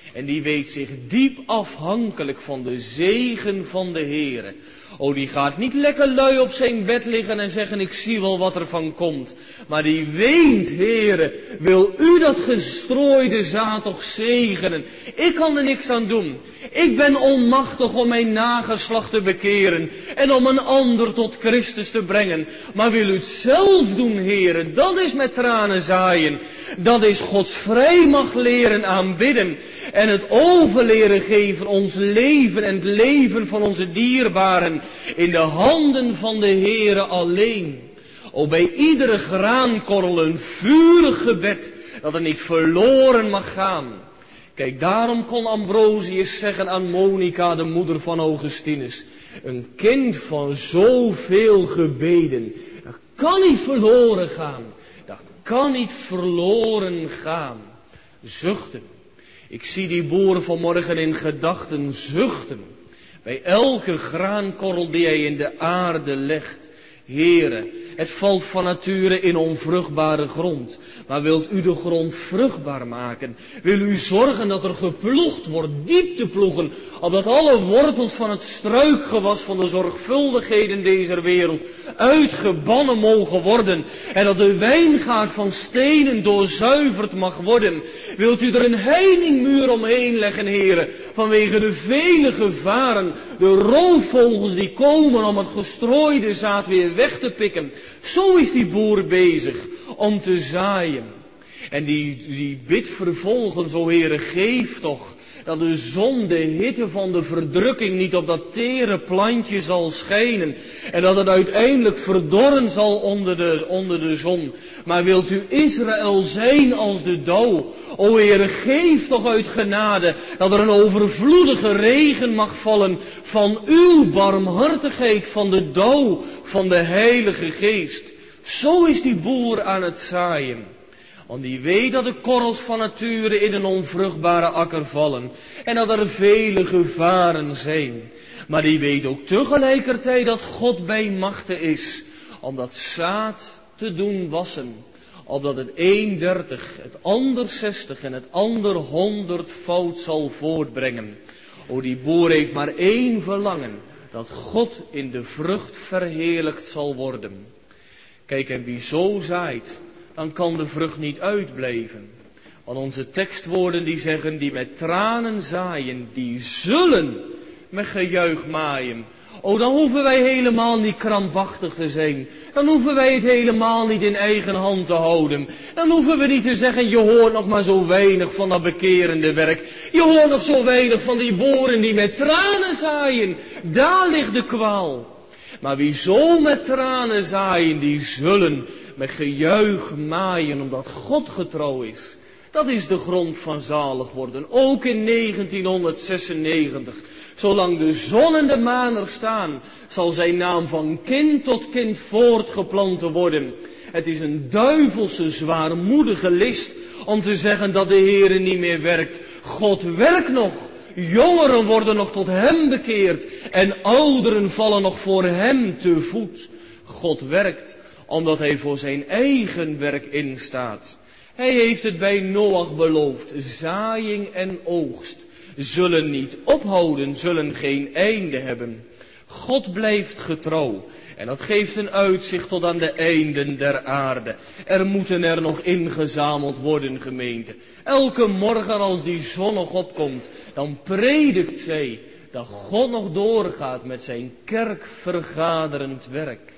En die weet zich diep afhankelijk van de zegen van de Heere. Oh, die gaat niet lekker lui op zijn bed liggen en zeggen, ik zie wel wat er van komt. Maar die weent, Heere, wil u dat gestrooide zaad toch zegenen? Ik kan er niks aan doen. Ik ben onmachtig om mijn nageslacht te bekeren en om een ander tot Christus te brengen. Maar wil u het zelf doen, Heere? Dat is met tranen zaaien. Dat is Gods vrijmacht leren aanbidden. En het overleren geven, ons leven en het leven van onze dierbaren, in de handen van de Heere alleen. O, bij iedere graankorrel een vurig gebed, dat er niet verloren mag gaan. Kijk, daarom kon Ambrosius zeggen aan Monica, de moeder van Augustinus, een kind van zoveel gebeden, dat kan niet verloren gaan. Dat kan niet verloren gaan. Zuchten. Ik zie die boer vanmorgen in gedachten zuchten. Bij elke graankorrel die hij in de aarde legt. Heere, het valt van nature in onvruchtbare grond. Maar wilt u de grond vruchtbaar maken? Wil u zorgen dat er geploegd wordt, diepteploegen, opdat alle wortels van het struikgewas van de zorgvuldigheden deze wereld uitgebannen mogen worden. En dat de wijngaard van stenen doorzuiverd mag worden. Wilt u er een heiningmuur omheen leggen, Heere, vanwege de vele gevaren, de roofvogels die komen om het gestrooide zaad weer weg te pikken. Zo is die boer bezig om te zaaien. En die, die bidt vervolgens, o Heere, geef toch dat de zon, de hitte van de verdrukking niet op dat tere plantje zal schijnen. En dat het uiteindelijk verdorren zal onder de, onder de zon. Maar wilt u Israël zijn als de dauw? O Heere, geef toch uit genade dat er een overvloedige regen mag vallen van uw barmhartigheid, van de dauw van de Heilige Geest. Zo is die boer aan het zaaien. Want die weet dat de korrels van nature in een onvruchtbare akker vallen. En dat er vele gevaren zijn. Maar die weet ook tegelijkertijd dat God bij machte is. Om dat zaad te doen wassen. Opdat het een dertig, het ander zestig en het ander honderd fout zal voortbrengen. O, die boer heeft maar één verlangen. Dat God in de vrucht verheerlijkt zal worden. Kijk, en wie zo zaait, dan kan de vrucht niet uitblijven. Want onze tekstwoorden die zeggen, die met tranen zaaien, die zullen met gejuich maaien. O, dan hoeven wij helemaal niet krampachtig te zijn. Dan hoeven wij het helemaal niet in eigen hand te houden. Dan hoeven we niet te zeggen, je hoort nog maar zo weinig van dat bekerende werk. Je hoort nog zo weinig van die boeren die met tranen zaaien. Daar ligt de kwaal. Maar wie zo met tranen zaaien, die zullen met gejuich maaien, omdat God getrouw is. Dat is de grond van zalig worden. Ook in negentienhonderdzesennegentig. Zolang de zon en de maan er staan, zal zijn naam van kind tot kind voortgeplant worden. Het is een duivelse, zwaarmoedige list om te zeggen dat de Heere niet meer werkt. God werkt nog. Jongeren worden nog tot hem bekeerd. En ouderen vallen nog voor hem te voet. God werkt omdat hij voor zijn eigen werk instaat. Hij heeft het bij Noach beloofd. Zaaiing en oogst zullen niet ophouden, zullen geen einde hebben. God blijft getrouw. En dat geeft een uitzicht tot aan de einden der aarde. Er moeten er nog ingezameld worden, gemeente. Elke morgen als die zon nog opkomt, dan predikt zij dat God nog doorgaat met zijn kerkvergaderend werk.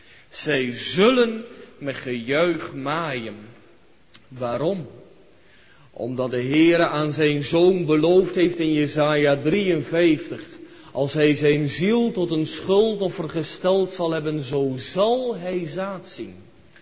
Zij zullen met gejuich maaien. Waarom? Omdat de Heere aan zijn zoon beloofd heeft in Jesaja drieënvijftig. Als hij zijn ziel tot een schuldoffer gesteld zal hebben, zo zal hij zaad zien.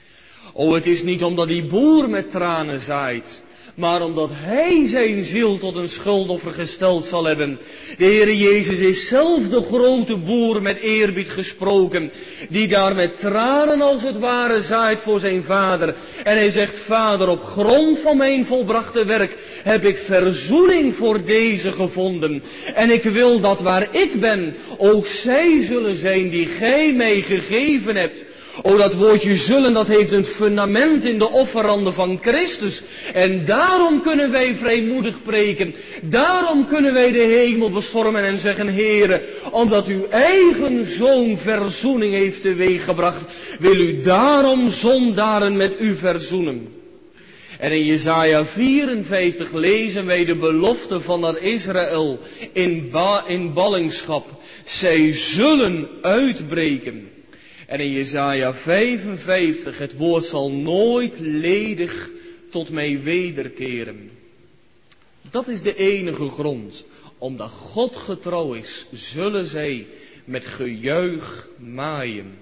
O, het is niet omdat die boer met tranen zaait, maar omdat hij zijn ziel tot een schuldoffer gesteld zal hebben. De Heere Jezus is zelf de grote boer met eerbied gesproken, die daar met tranen als het ware zaait voor zijn vader. En hij zegt, Vader, op grond van mijn volbrachte werk heb ik verzoening voor deze gevonden. En ik wil dat waar ik ben, ook zij zullen zijn die gij mij gegeven hebt. O, dat woordje zullen, dat heeft een fundament in de offeranden van Christus. En daarom kunnen wij vrijmoedig preken. Daarom kunnen wij de hemel bestormen en zeggen, Heere, omdat uw eigen Zoon verzoening heeft teweeggebracht, wil u daarom zondaren met u verzoenen. En in Jesaja vierenvijftig lezen wij de belofte van dat Israël in, ba- in ballingschap. Zij zullen uitbreken. En in Jesaja vijfenvijftig, het woord zal nooit ledig tot mij wederkeren. Dat is de enige grond. Omdat God getrouw is, zullen zij met gejuich maaien.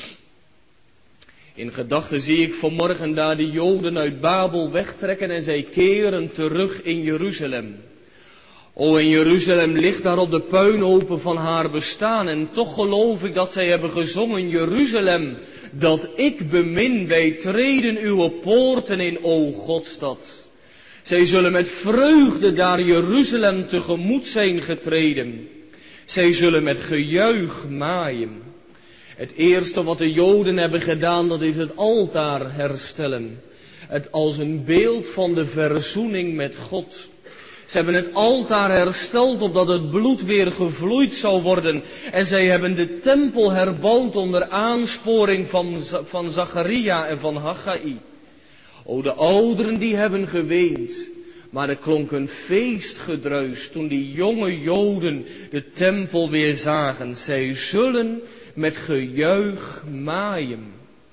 In gedachten zie ik vanmorgen daar de Joden uit Babel wegtrekken en zij keren terug in Jeruzalem. O, in Jeruzalem ligt daar op de puinhopen van haar bestaan. En toch geloof ik dat zij hebben gezongen, Jeruzalem, dat ik bemin, wij treden uw poorten in, o Godstad. Zij zullen met vreugde daar Jeruzalem tegemoet zijn getreden. Zij zullen met gejuich maaien. Het eerste wat de Joden hebben gedaan, dat is het altaar herstellen. Het als een beeld van de verzoening met God. Ze hebben het altaar hersteld opdat het bloed weer gevloeid zou worden. En zij hebben de tempel herbouwd onder aansporing van, van Zacharia en van Haggai. O, de ouderen die hebben geweend. Maar er klonk een feestgedruis toen die jonge Joden de tempel weer zagen. Zij zullen met gejuich maaien.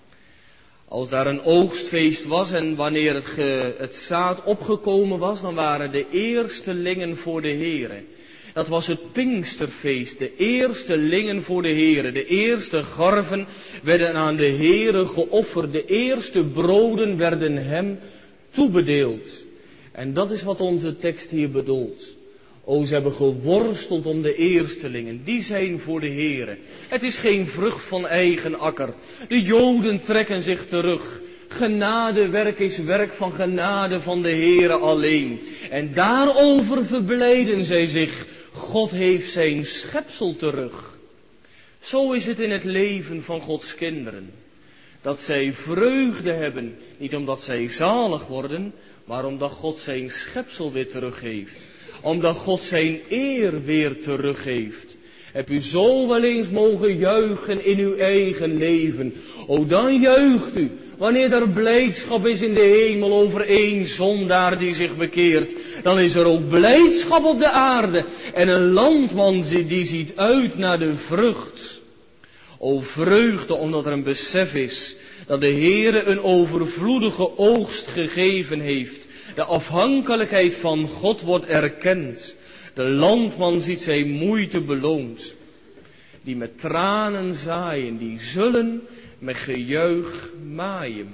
Als daar een oogstfeest was en wanneer het, ge, het zaad opgekomen was, dan waren de eerstelingen voor de Heere. Dat was het Pinksterfeest, de eerstelingen voor de Heere. De eerste garven werden aan de Heere geofferd. De eerste broden werden hem toebedeeld. En dat is wat onze tekst hier bedoelt. O, ze hebben geworsteld om de eerstelingen. Die zijn voor de Heere. Het is geen vrucht van eigen akker. De Joden trekken zich terug. Genadewerk is werk van genade van de Heere alleen. En daarover verblijden zij zich. God heeft zijn schepsel terug. Zo is het in het leven van Gods kinderen. Dat zij vreugde hebben. Niet omdat zij zalig worden, maar omdat God zijn schepsel weer teruggeeft. Omdat God zijn eer weer teruggeeft. Heb u zo wel eens mogen juichen in uw eigen leven. O, dan juicht u. Wanneer er blijdschap is in de hemel over één zondaar die zich bekeert. Dan is er ook blijdschap op de aarde. En een landman die ziet uit naar de vrucht. O, vreugde omdat er een besef is. Dat de Heere een overvloedige oogst gegeven heeft. De afhankelijkheid van God wordt erkend. De landman ziet zijn moeite beloond. Die met tranen zaaien, die zullen met gejuich maaien.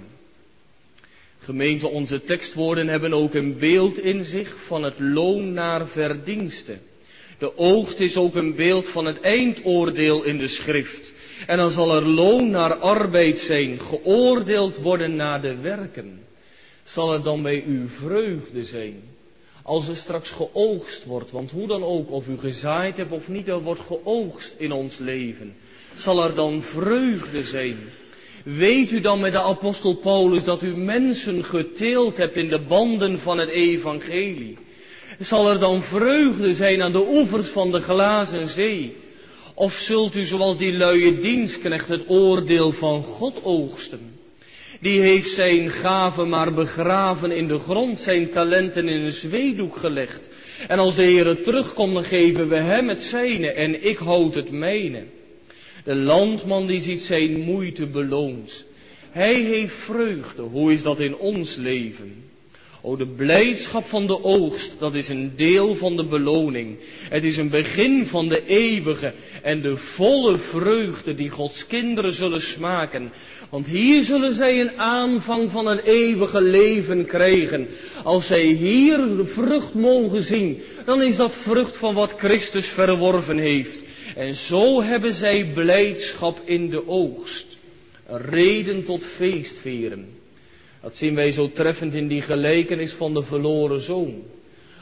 Gemeente, onze tekstwoorden hebben ook een beeld in zich van het loon naar verdienste. De oogst is ook een beeld van het eindoordeel in de schrift. En dan zal er loon naar arbeid zijn, geoordeeld worden naar de werken. Zal er dan bij u vreugde zijn, als er straks geoogst wordt, want hoe dan ook, of u gezaaid hebt of niet, er wordt geoogst in ons leven. Zal er dan vreugde zijn? Weet u dan met de apostel Paulus dat u mensen geteeld hebt in de banden van het evangelie? Zal er dan vreugde zijn aan de oevers van de glazen zee? Of zult u zoals die luie dienstknecht het oordeel van God oogsten? Die heeft zijn gaven maar begraven in de grond, zijn talenten in een zweedoek gelegd. En als de Heere terugkomt, dan geven we hem het zijne en ik houd het mijne. De landman die ziet zijn moeite beloond. Hij heeft vreugde. Hoe is dat in ons leven? O, de blijdschap van de oogst, dat is een deel van de beloning. Het is een begin van de eeuwige en de volle vreugde die Gods kinderen zullen smaken. Want hier zullen zij een aanvang van een eeuwige leven krijgen. Als zij hier de vrucht mogen zien, dan is dat vrucht van wat Christus verworven heeft. En zo hebben zij blijdschap in de oogst. Een reden tot feestvieren. Dat zien wij zo treffend in die gelijkenis van de verloren zoon.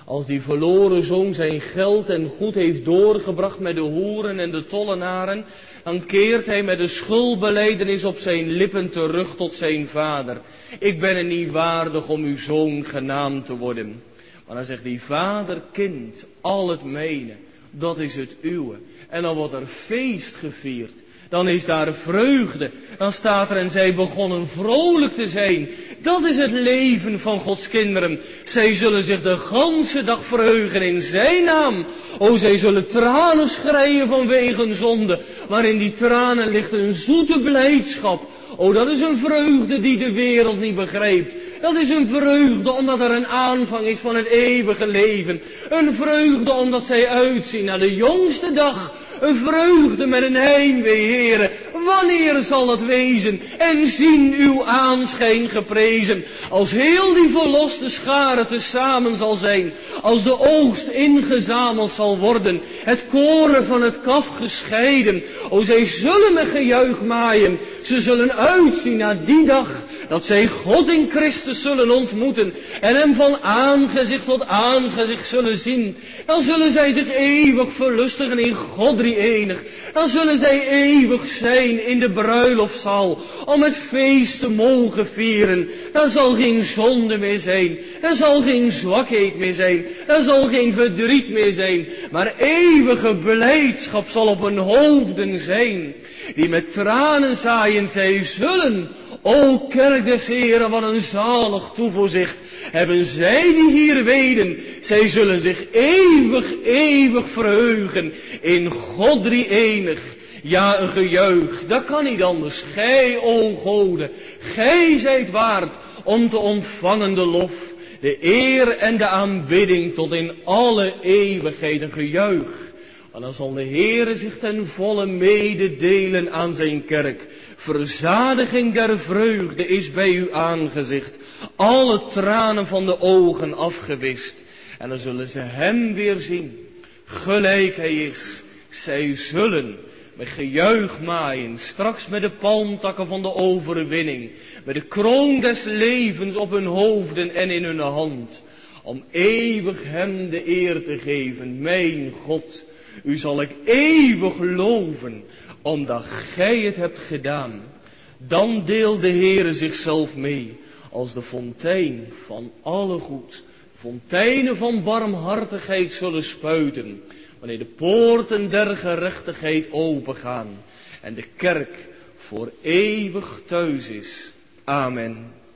Als die verloren zoon zijn geld en goed heeft doorgebracht met de hoeren en de tollenaren, dan keert hij met de schuldbelijdenis op zijn lippen terug tot zijn vader. Ik ben er niet waardig om uw zoon genaamd te worden. Maar dan zegt die vader, kind, al het mijne, dat is het uwe. En dan wordt er feest gevierd. Dan is daar vreugde. Dan staat er en zij begonnen vrolijk te zijn. Dat is het leven van Gods kinderen. Zij zullen zich de ganse dag verheugen in zijn naam. O, zij zullen tranen schreien vanwege zonde. Maar in die tranen ligt een zoete blijdschap. O, dat is een vreugde die de wereld niet begrijpt. Dat is een vreugde omdat er een aanvang is van het eeuwige leven. Een vreugde omdat zij uitzien naar de jongste dag. Een vreugde met een heimwee, Heere. Wanneer zal dat wezen? En zien uw aanschijn geprezen. Als heel die verloste schare tezamen zal zijn. Als de oogst ingezameld zal worden. Het koren van het kaf gescheiden. O, zij zullen met gejuich maaien. Ze zullen uitzien naar die dag dat zij God in Christus zullen ontmoeten en hem van aangezicht tot aangezicht zullen zien. Dan zullen zij zich eeuwig verlustigen in God drie-enig. Dan zullen zij eeuwig zijn in de bruiloftzaal om het feest te mogen vieren. Er zal geen zonde meer zijn. Er zal geen zwakheid meer zijn. Er zal geen verdriet meer zijn. Maar eeuwige blijdschap zal op hun hoofden zijn. Die met tranen zaaien, zij zullen, o kerk des Heren, wat een zalig toevoorzicht hebben zij die hier weden. Zij zullen zich eeuwig, eeuwig verheugen in God drie-enig. Ja, een gejuich, dat kan niet anders. Gij, o Gode, gij zijt waard om te ontvangen de lof, de eer en de aanbidding tot in alle eeuwigheid. Een gejuich. En dan zal de Heere zich ten volle mededelen aan zijn kerk. Verzadiging der vreugde is bij uw aangezicht. Alle tranen van de ogen afgewist. En dan zullen ze hem weer zien. Gelijk hij is. Zij zullen met gejuich maaien. Straks met de palmtakken van de overwinning. Met de kroon des levens op hun hoofden en in hun hand. Om eeuwig hem de eer te geven. Mijn God. U zal ik eeuwig loven, omdat gij het hebt gedaan. Dan deelt de Heere zichzelf mee, als de fontein van alle goed. Fonteinen van barmhartigheid zullen spuiten, wanneer de poorten der gerechtigheid opengaan. En de kerk voor eeuwig thuis is. Amen.